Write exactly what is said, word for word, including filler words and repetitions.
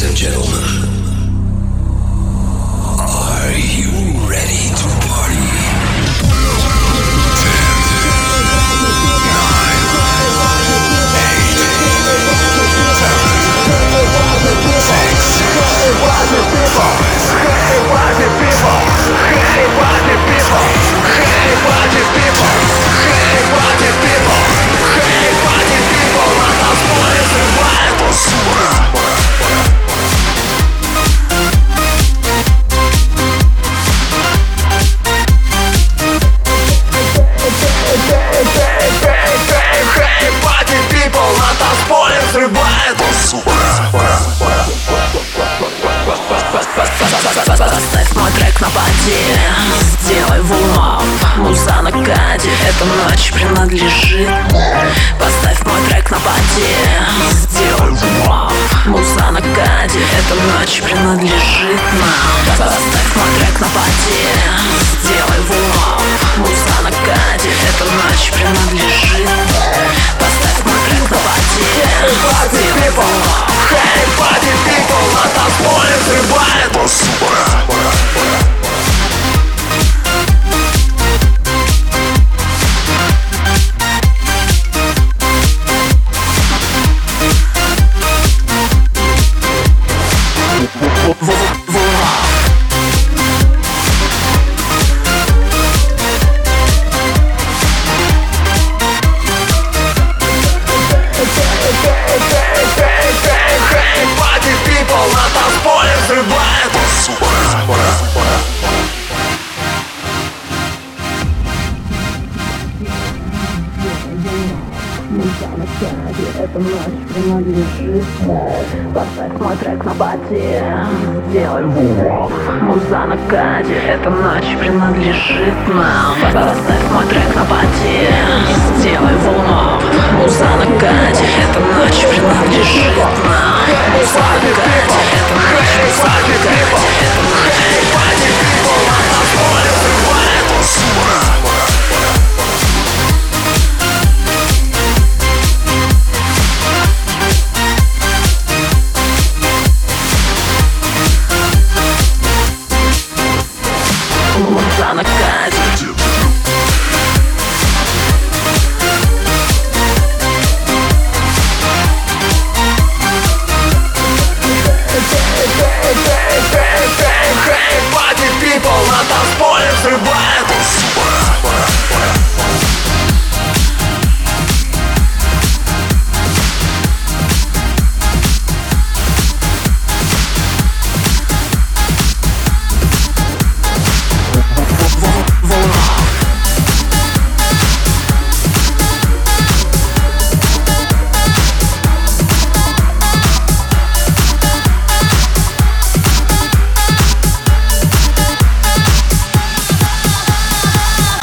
and gentlemen, are you ready to party? Ten, nine, eight, seven, six, five, Поставь мой трек на поде, сделай вулап. Муза на каде, эта ночь принадлежит. Поставь мой трек на поде, сделай вулап. Муза на каде, эта ночь принадлежит нам. Поставь мой трек на поде, сделай вулап. Муза на каде, эта ночь принадлежит. Поставь мой трек на поде, сделай вулап. Hey, party people, на танцполе взрывает посуда. Эта ночь принадлежит. Поставь мой трек на поде, сделай вулап. Муза на каде, эта ночь принадлежит нам. Поставь мой трек на поде, сделай вулап. Муза на